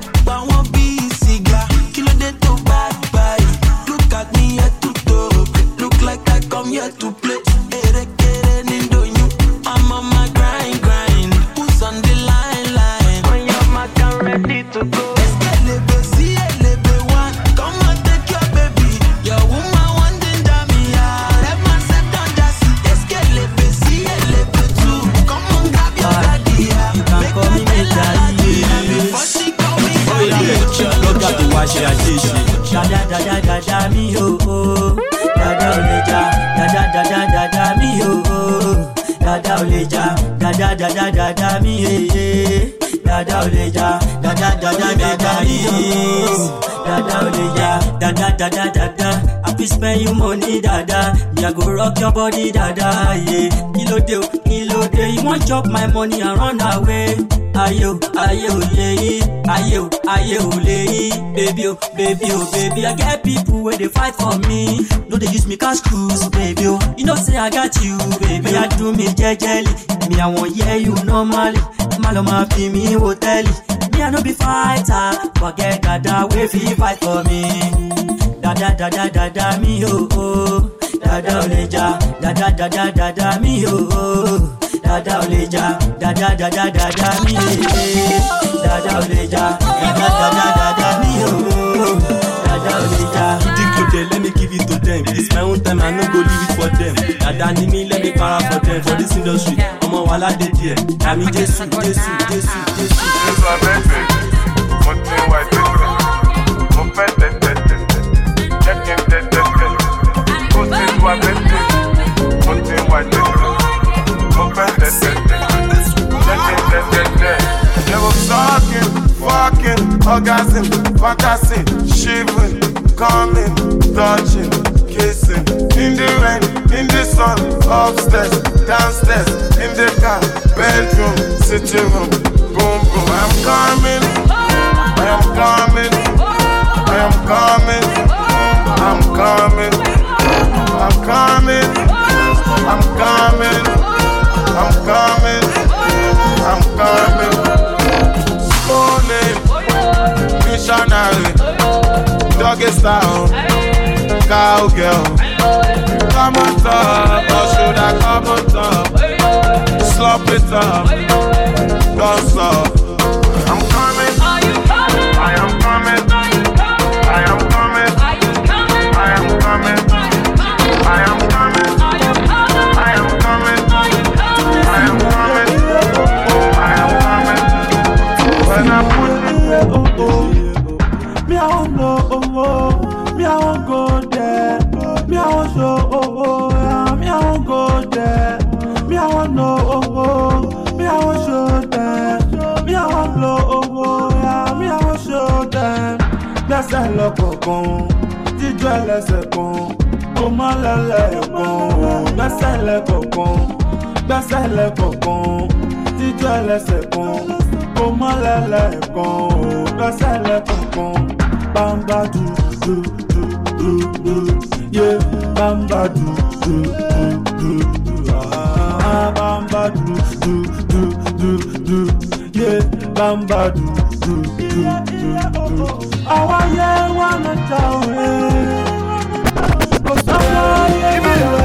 [SPEAKER 1] dada dada mi dada oleja dada dada dada dada oleja dada dada dada I fit spend you money dada me I go rock your body dada yeah kilo de you want chop my money and run away aye o le baby oh baby I get people where they fight for me no they use me cash cruise baby oh you know say I got you baby I do me jejely me I want hear you normally maloma fi me hotel me I no be fighter forget dada wey fit fight for me dada dada dada mi oh dada oleja dada dada dada mi oh dada oleja dada dada dada mi dada oleja dada dada dada mi oh dada oleja
[SPEAKER 3] let me give it to them. It's my own time, I no go leave it for them. Dada need me, let me para for them. For this industry, I'm a wala de there. I mean, Jesu.
[SPEAKER 6] This one baby, something white, open the check in the put this one baby, something white, open the check in the they were talking, fucking, orgasm, fantasy, shivering, coming, touching, kissing, in the rain, in the sun, upstairs, downstairs, in the car, bedroom, sitting room, boom boom. I am coming, I'm coming, I'm coming, I'm coming, I'm coming, I'm coming, I'm coming, I'm coming. Holy missionary, doggy style, cowgirl. Come on top, or should I come on top? Slop it up, don't stop. I'm coming, I am coming, I am coming, I am coming, I am coming, I am coming, I am coming, I am coming. When I put
[SPEAKER 16] me I won't know, me I won't go there. Me I won't show, me I won't go there. Me I won't know, me I won't show them. Me I won't blow, me I won't show them. Gbẹ́sẹ̀ lọ kọ̀ọ̀kan, jíjọ ẹlẹ́sẹ̀ kan, kò má lẹ́lẹ̀ kan. Gbẹ́sẹ̀ lẹ kọ̀ọ̀kan, jíjọ ẹlẹ́sẹ̀ kan, kò má lẹ́lẹ̀ kan. Gbẹ́sẹ̀ lẹ kọ̀ọ̀kan, bamba do. Yeah, bamba do, bamba do, yeah, bamba do. Awa ye wanna tell me, go somewhere give it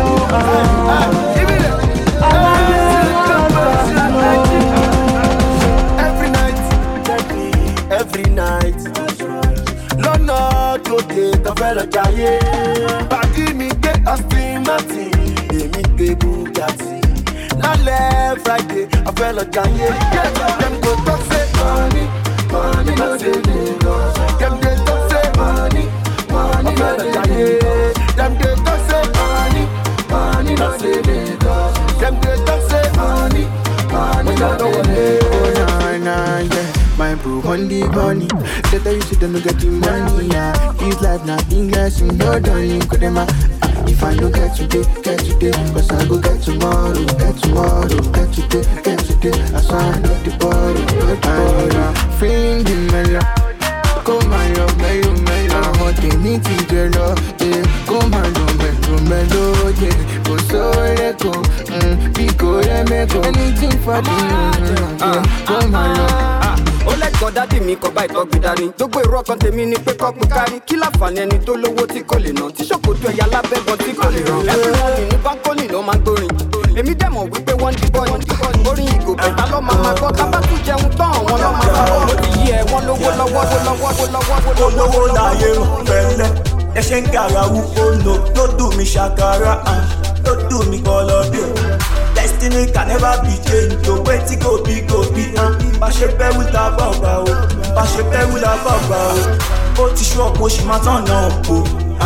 [SPEAKER 21] every night. No, to take a fella jaye. Bagi me get a stream Martin, me get Bugatti. Now left Friday, a fella jaye. Them go talk say money, no say Lagos. Them go talk say money, a fella jaye. Them go talk say money, no say Lagos. Them go talk say money, no say Lagos.
[SPEAKER 10] Yeah. My bro on the bunny. Said that you should not get the money, yeah. His life nothing less, you know don't you could if I don't get today, cause I go get tomorrow, get today, I sign up the bottle, I'm feeling the mellow. Come on, yo, mellow, I want the meaty jello, yeah. Come on, mellow, yeah. Go so let go, because I make anything for the come on, yo.
[SPEAKER 24] Ó lẹ́kọ̀ọ́ dádì mi kọ́ bá ìtọ́gbé dání. Gbogbo èrò ọkàn tèmi ni pé kọ́ pé kárí. Kí láǹfààní ẹni tó lówó tí kò lè ná? Tí ṣòkòtò ẹ̀yà lábẹ́bọ̀ tí kò lè rán. Everyone ní báńkólì ló máa ń gbórin. Èmi dẹ̀ mọ̀ wípé wọ́n di bọ́ọ̀lù. Orin ìgò bẹ̀ta lọ́ máa gbọ́. Tábà tún jẹun tán àwọn lọ́ máa sábọ̀. Ó ti yí ẹ wọ́n lówó lọ́wọ́.
[SPEAKER 3] Olówó láyé pẹ̀lẹ́, ẹ ṣe ń gàràwú ònà tó dùn mí ṣàkàrà, tó dùn mí kọlọ́dé. Destiny can never be changed, to wait to go be. Bá ṣe pẹ́ wí la bàbá o, bá ṣe pẹ́ wí la bàbá o. Ó ti ṣú ọ̀pọ̀ ṣì máa tán náà o,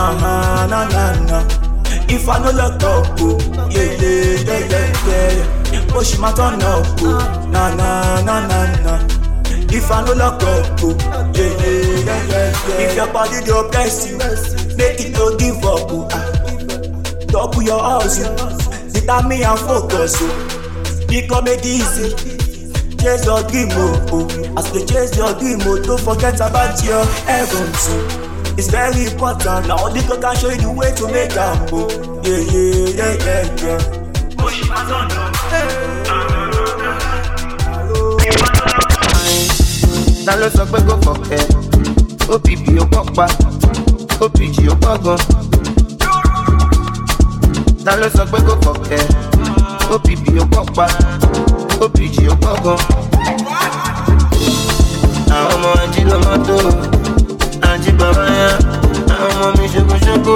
[SPEAKER 3] na. If I no look up, yeah. push my turn up, oh. Na na na na na. If I no lock up, oh. Yeah. If your body don't bless you, make it no give up, oh. Double your hustle, determine and focus, oh. Become it easy, chase your dream, oh. As they chase your dream, oh, don't forget about your heaven, too. It's very important, now the God can show you the way to make them, oh. Yeah. Push my turn up.
[SPEAKER 8] Ta ló sọ pé kò fọ̀kẹ́? OPP ó pọ̀ pa, OPG ó pọ̀ gan. Ta ló sọ pé kò fọ̀kẹ́? OPP ó pọ̀ pa, OPG ó pọ̀ gan. Àwọn ọmọ ají ló mọ́tò, ají bàbá yá, àwọn ọmọ mi ṣokoṣoko.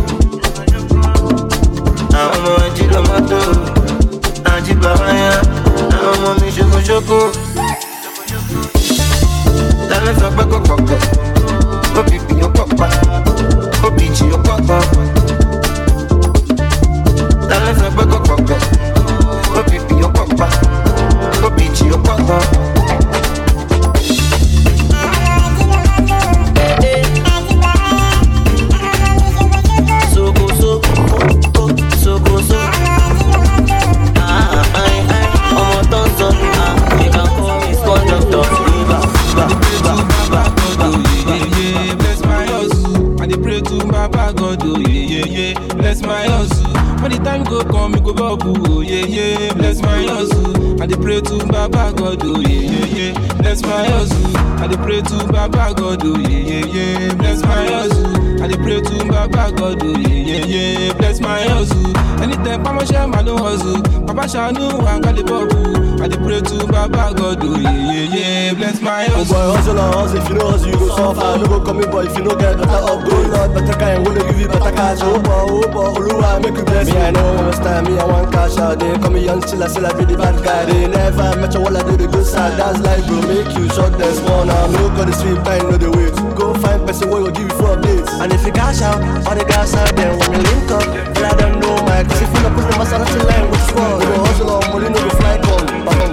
[SPEAKER 8] Àwọn ọmọ ají ló mọ́tò, ají bàbá yá, àwọn ọmọ mi ṣokoṣoko. Ta ló sọ pé kò pọ̀pọ̀? OPP ó pọ̀pọ̀, OPG ó pọ̀pọ̀. Ta ló sọ pé kò pọ̀pọ̀? OPP ó pọ̀pọ̀, OPG ó pọ̀pọ̀. Sokoso, ọmọ tó ń sọ, you can call me conductor.
[SPEAKER 13] Bless my hustle. I dey pray to Baba God, oh yeah. Bless my hustle. When the time go come, me go bubble, oh yeah. Bless my hustle. I dey pray to Baba God, oh yeah. Bless my hustle. I dey pray to Baba God, oh yeah. Bless my hustle. I dey pray to Baba God, oh yeah. Bless my hustle. Anytime Papa share my no hustle, Papa shanu I got the bubble. I dey pray to Baba God, oh yeah. Bless my hustle.
[SPEAKER 14] Oh boy, hustle and hustle. If you know hustle, you go suffer. No go come in, boy. If you know get better up, go Lord, better kind. Wanna give you better cash. Oh boy, Oluwa make you bless me. I know one time me, I want cash out. They call me young still I be the bad guy. They never met you, all I do the good side. That's life, bro. Make you short this one. I'm no got the sweet time, know the way. Go find person where will give you 4 updates. And if you cash out, all the gas out there when you link up, I don't know my. Cause if you don't put the masala to line, which one? You go hustle on money, no go fly come.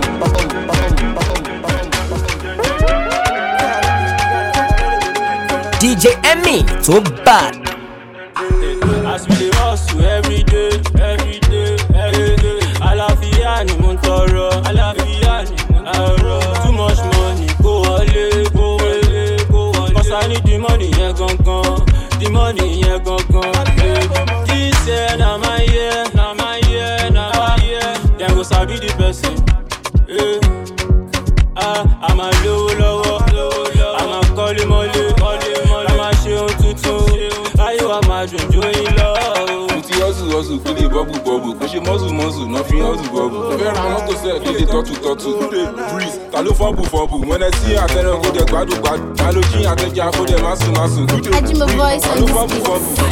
[SPEAKER 15] DJ Emmy, so bad.
[SPEAKER 25] As we dey hustle every day. Àlàáfíà ni mo ń tọrọ. Too much money, go wọlé. Cause I need the money yẹn gangan. This year na my year. Dem go sabi the person. I'm a lówó. I'm a kọ́lé mọ́lé. I'm a ṣe ohun tuntun. Ayé wa máa dùn jó yín lọ.
[SPEAKER 13] Hustle, feel the bubble. Push your muscle, nothing hustle. Fẹ́ ra wọn kò sẹ́, feel the tọ́tù. Breeze, ta ló fọ́bù. When I see àtẹ̀rẹ̀ kó dẹ̀ gbádùn. Ta ló jí àtẹ̀jà kó dẹ̀ máṣùn.
[SPEAKER 26] Ajima voice
[SPEAKER 13] on this beat.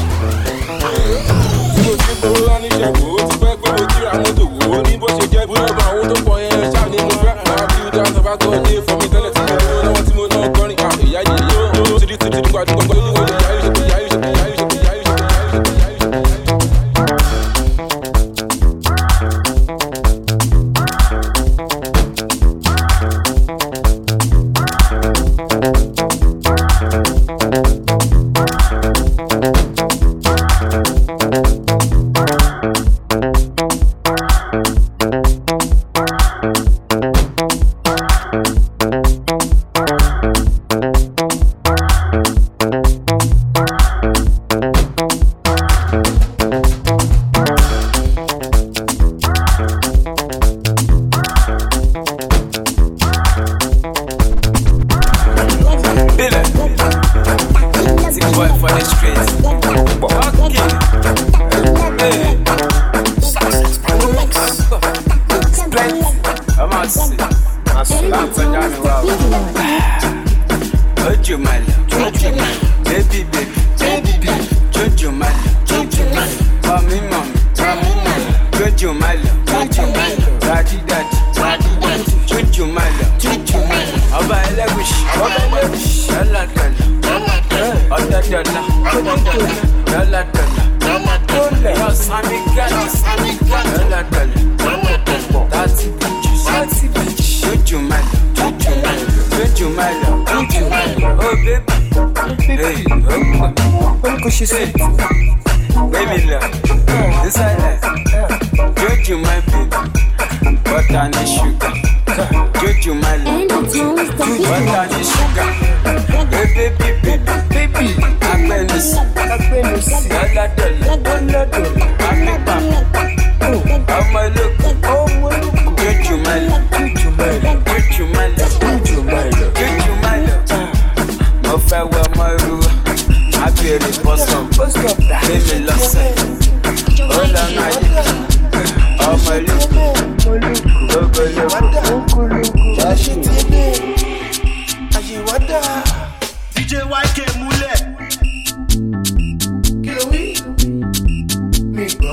[SPEAKER 13] Tí mo ti kó wá ní ṣẹ́gun, ó ti pẹ́ pé mo kíra mọ́tò wò ó ní bó ṣe jẹ́ bí ọba àwọn tó pọ̀ yẹn ṣáà ní mo fẹ́. Máa bí ó dá sábà tó dé fún mi tẹ́lẹ̀ tí mo lówó lọ́wọ́ tí mo náà kọrin. Ìyá yìí yóò tìrì gbàdúgbò
[SPEAKER 5] Jojo my love, Jojo my love. Oh baby, hey, oh, she say, baby love, this I like. Jojo my baby, butter and sugar. Jojo my love, butter and sugar. Baby, baby, I'm Venice, dollar, I'm my look, Jojo my love, Jojo my love, Jojo my love, Jojo my love, Jojo my love. No farewell, my rule. I feel it, post up, baby, lost it. All I know, all my look,
[SPEAKER 21] DJ YK Mule. Kilo we, me bro.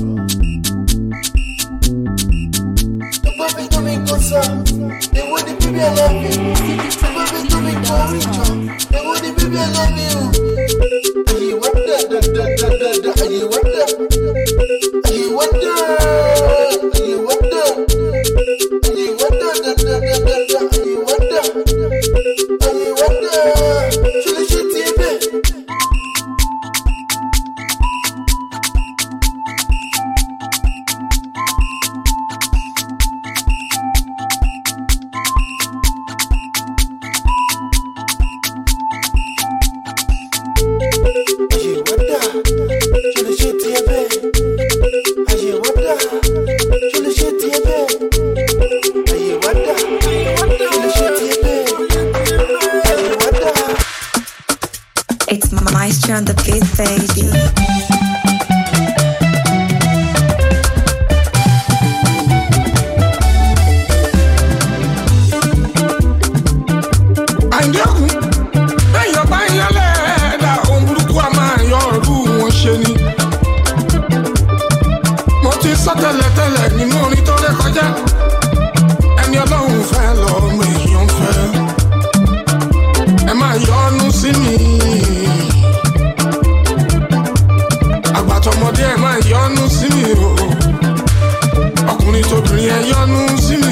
[SPEAKER 21] The baby do me cosa. They want the baby I love you. The baby do me courage. They want the baby I love you. Are you wonder? Are you wonder? Are you wonder? Are you wonder? Are you wonder? Are you wonder? Are you wonder? Should I shoot you, baby?
[SPEAKER 7] It's Maestro on the beat, baby.
[SPEAKER 17] Tẹ́lẹ̀ nínú orin tó lè kọjá ẹni Ọlọ́run fẹ́ lọ́mọ èèyàn fẹ́ ẹ máa yọ́nú sí mi àgbàtọ̀mọdé ẹ máa yọ́nú sí mi o ọkùnrin tóbìnrin ẹ yọ́nú sí mi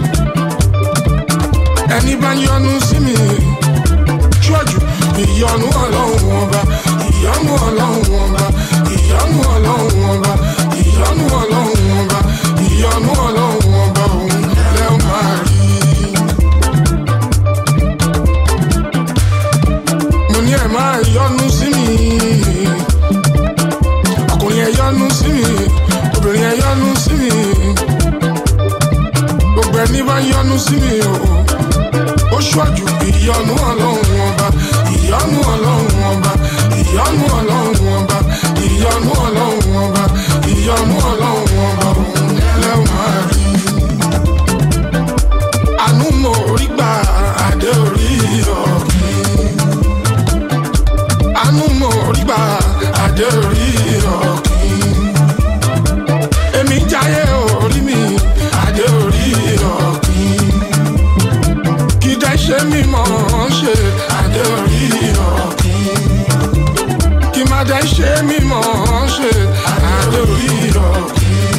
[SPEAKER 17] ẹni bá yọ́nú sí mi ṣíwájú ìyọ́nú Ọlọ́run ọba ìyọ́nú Ọlọ́run ọba ìyọ́nú Ọlọ́run ọba ìyọ́nú Ọlọ́run ọba ìyọ́nú Ọlọ́run ọba òun lẹ́ máa rí. Mo ní ẹ máa yọ́nú sí mi ọkùnrin ẹ yọ́nú sí mi obìnrin ẹ yọ́nú sí mi gbogbo ẹni bá yọ́nú sí mi ó ṣíwájú ìyọ́nú Ọlọ́run ọba ìyọ́nú Ọlọ́run ọba ìyọ́nú Ọlọ́run ọba ìyọ́nú Ọlọ́run ọba ìyọ́nú Ọlọ́run ọba òun lẹ́ máa rí. Àánú mo rí gbà adé orí ọ̀gbìn. Àánú mo rí gbà adé orí ọ̀gbìn. Èmi jáyé orí mi adé orí ọ̀gbìn. Kì í dẹ́ ṣe mí mọ̀ ọ́n ṣe adé orí ọ̀gbìn. Kì má dẹ́ ṣe mí mọ̀ ọ́n ṣe adé orí ọ̀gbìn.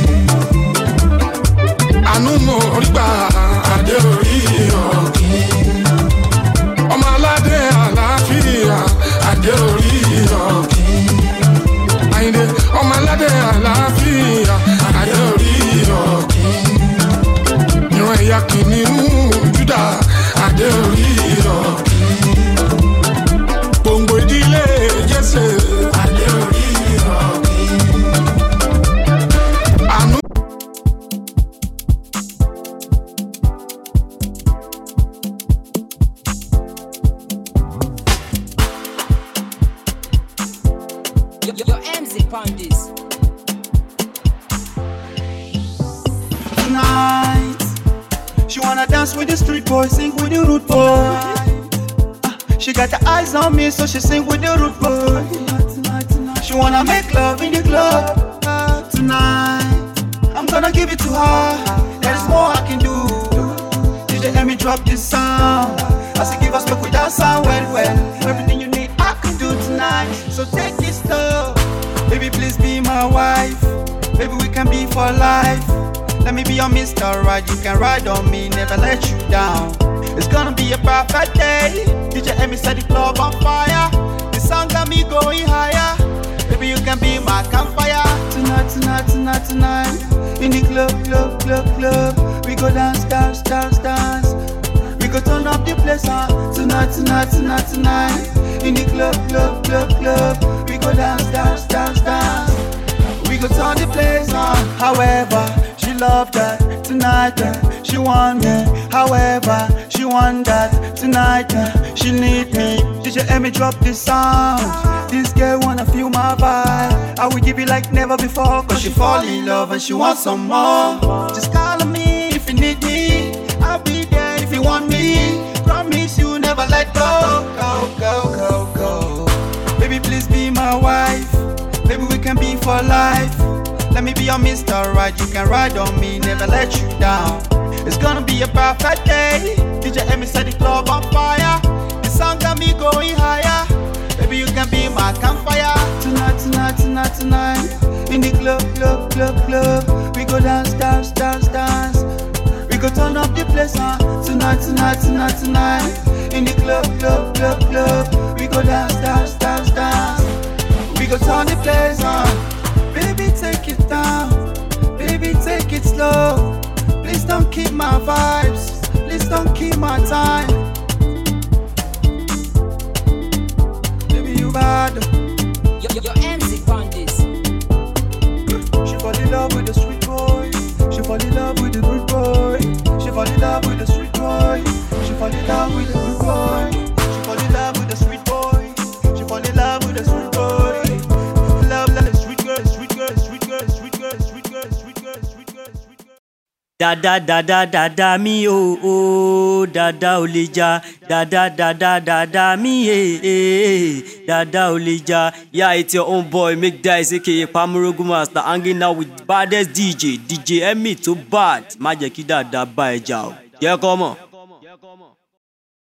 [SPEAKER 17] Àánú mo rí gbà adé orí ọ̀gbìn. Ọmọ aládé àlàáfíà adé orí ọ̀gbìn. Àyìndé ọmọ aládé àlàáfíà adé orí ọ̀gbìn. Ìran ẹ̀yà kìnìún Júdà adé orí ọ̀gbìn. Gbòǹgbò ìdílé Jésè adé orí ọ̀gbìn. Àánú.
[SPEAKER 11] Your MZ on this.
[SPEAKER 3] Tonight, she wanna dance with the street boy, sing with the rude boy. She got her eyes on me, so she sing with the rude boy. She wanna make love in the club tonight. I'm gonna give it to her. There is more I can do. DJ, let me drop this sound. I say give us back with that sound well. Everything you need, I can do tonight. So take this love, baby, please be my wife. Maybe we can be for life. Let me be your Mr. Right, you can ride on me, never let you down.
[SPEAKER 12] It's gonna be a perfect day. DJ Emmy set the club on fire. The song got me going higher. Baby, you can be my campfire. Tonight, tonight, tonight, tonight. In the club, club, club, club. We go dance, dance, dance, dance. We go turn up the place on. Tonight, tonight, tonight, tonight. In the club, club, club, club. We go dance, dance, dance, dance. We go turn the place on. However, she loved that tonight. She want me. However, she want that tonight. She need me. DJ Emmy drop this sound. This girl wanna feel my vibe. I will give you like never before. Cause she fall in love and she wants some more. Just call on me if you need me. I'll be there if you want me. Promise you never let go. Go, go, go, go. Baby, please be my wife. Maybe we can be for life. Let me be your Mr. Right. You can ride on me, never let you down. It's gonna be a perfect day. DJ Emmy set the club on fire. The song got me going higher. Baby, you can be my campfire. Tonight, tonight, tonight, tonight. In the club, club, club, club. We go dance, dance, dance, dance. We go turn up the place on. Tonight, tonight, tonight, tonight. In the club, club, club, club. We go dance, dance, dance, dance. We go turn the place on. Baby, take it down. Baby, take it slow. Please don't keep my vibes. Please don't keep my time. Baby, you bad.
[SPEAKER 11] Your MC on this.
[SPEAKER 12] She fall in love with the sweet boy. She fall in love with the good boy. She fall in love with the sweet boy. She fall in love with the good boy. She fall in love with the sweet boy. She fall in love with the sweet boy. Love like a sweet girl, sweet girl, sweet girl, sweet girl, sweet girl, sweet girl, sweet girl, sweet girl.
[SPEAKER 1] Dada dada dada mi oh dada olija dada dada dada mi dada olija. Yeah, it's your own boy Make Dice aka Pamurogu Master hanging out with baddest DJ Emmy tó bad. Má jẹ́ kí dada bá ẹ jà o. Yeah, come on.